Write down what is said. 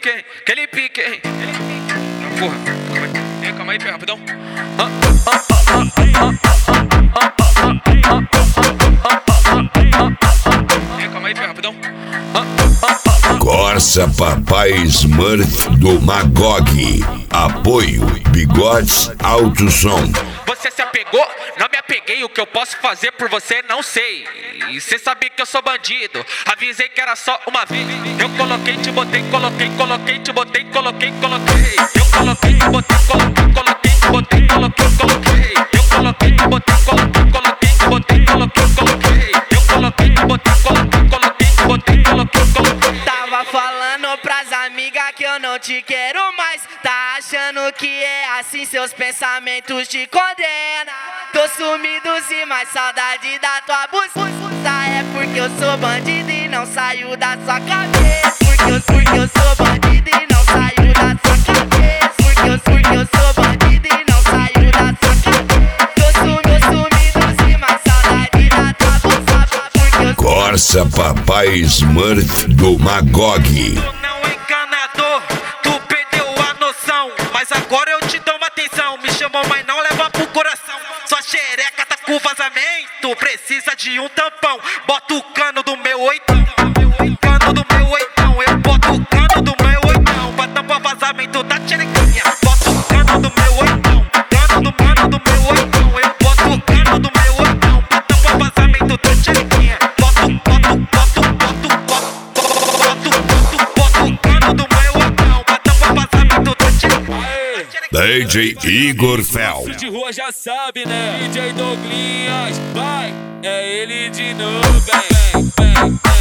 pique, hein? Aquele pique, hein? Ah, porra, calma aí, pera, rapidão. Calma aí, pera, rapidão. Corsa Papai Smurf do Magog. Apoio Bigodes Alto Som. Você se apegou? Não me apeguei. O que eu posso fazer por você não sei. E cê sabia que eu sou bandido. Avisei que era só uma vez. Eu coloquei, te botei, coloquei, te botei, coloquei. Eu coloquei, te botei, coloquei, te botei, coloquei. Eu coloquei, te botei, coloquei, te botei, coloquei. Eu coloquei, te botei, coloquei, te botei, coloquei. Tava falando pras amigas que eu não te quero mais. Tá achando que é assim, seus pensamentos te condenam. Tô sumido e mais saudade da tua buceta. É porque eu sou bandido e não saio da sua cabeça. Porque eu sou bandido e não saio da sua cabeça. Porque eu sou bandido e não saio da sua cabeça. Tô sumido e mais saudade da tua buceta. Corsa Papai Smurf do Magog. Tu não é enganador, tu perdeu a noção. Mas agora eu te dou uma atenção. Me chamou, mas não leva pro coração. Sua xereca tá com vazamento, precisa de um tampão. Bota o cano do meu oitão. Cano do meu oitão. Eu boto o cano do meu oitão pra tampar vazamento da xerequinha. Bota o cano do meu oitão. Cano do meu oitão. Eu boto o cano do meu oitão pra tampar vazamento da xerequinha. Bota o cano do meu oitão pra tampar vazamento da xerequinha. DJ Igor Fel. De rua já sabe, né? DJ Douglinhas, vai, é ele de novo, vem.